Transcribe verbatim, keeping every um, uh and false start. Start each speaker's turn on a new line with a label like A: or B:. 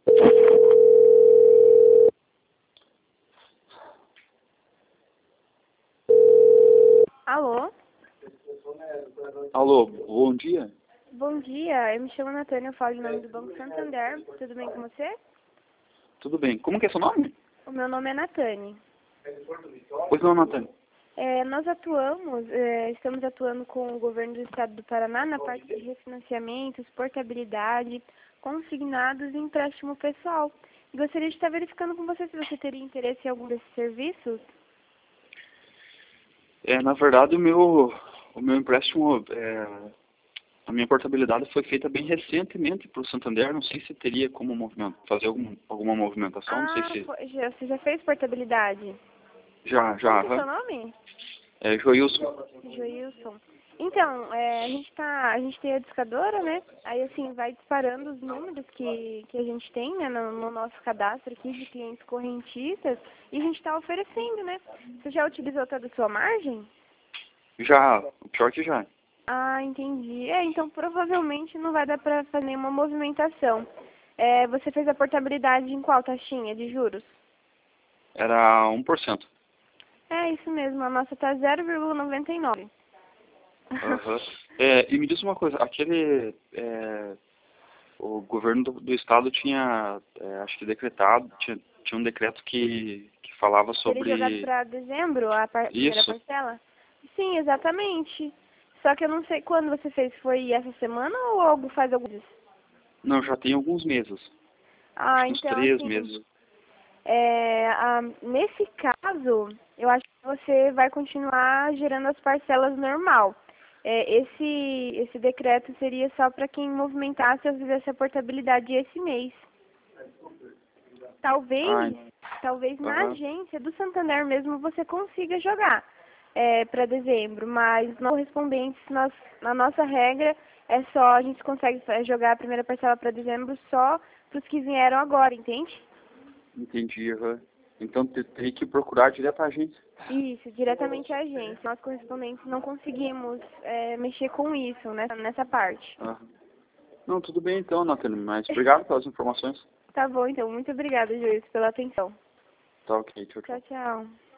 A: Alô?
B: Alô, bom dia.
A: Bom dia, eu me chamo Natânia, eu falo em nome do Banco Santander. Tudo bem com você?
B: Tudo bem. Como que é seu nome?
A: O meu nome é Natânia.
B: Pois não, Natânia.
A: É, nós atuamos, é, estamos atuando com o governo do estado do Paraná na parte de refinanciamentos, portabilidade, consignados e empréstimo pessoal. E gostaria de estar verificando com você se você teria interesse em algum desses serviços.
B: É, na verdade, o meu, o meu empréstimo, é, a minha portabilidade foi feita bem recentemente para o Santander. Não sei se teria como movimento, fazer algum, alguma movimentação. Não sei
A: Ah,
B: se...
A: foi- já- você já fez portabilidade?
B: Já,
A: Como
B: já.
A: que é seu
B: aham.
A: nome?
B: É, Joilson.
A: Joilson. Então, é, a gente tá, a gente tem a discadora, né? Aí assim, vai disparando os números que, que a gente tem, né, no, no nosso cadastro aqui de clientes correntistas e a gente está oferecendo, né? Você já utilizou toda a sua margem?
B: Já, o pior que já.
A: Ah, entendi. É, então provavelmente não vai dar para fazer nenhuma movimentação. É, você fez a portabilidade em qual taxinha de juros?
B: Era um por cento.
A: É isso mesmo, a nossa tá zero vírgula noventa e nove.
B: Aham. É, e me diz uma coisa, aquele... é, o governo do, do estado tinha, é, acho que decretado, tinha, tinha um decreto que, que falava
A: Teria jogado
B: sobre...
A: para dezembro a par- primeira
B: Isso.
A: parcela? Sim, exatamente. Só que eu não sei quando você fez. Foi essa semana ou algo faz alguns dias?
B: Não, já tem alguns meses. Acho
A: Ah,
B: que uns
A: então
B: três
A: assim,
B: meses.
A: é, ah, nesse caso, eu acho que você vai continuar gerando as parcelas normal. É, esse, esse decreto seria só para quem movimentasse ou fizesse a portabilidade esse mês. Talvez,
B: Ai,
A: talvez na
B: aham.
A: agência do Santander mesmo você consiga jogar é, para dezembro, mas não correspondentes, nós, na nossa regra é só, a gente consegue fa- jogar a primeira parcela para dezembro só para os que vieram agora, entende?
B: Entendi, aham. Então te- teria que procurar direto a agência.
A: Isso, diretamente à agência. Nós correspondentes não conseguimos é, mexer com isso, né, nessa parte.
B: Aham. Não, tudo bem então, Nathalie, mas obrigado pelas informações.
A: Tá bom, então. Muito obrigada, Juiz, pela atenção.
B: Tá ok, tchau, tchau.
A: Tchau, tchau.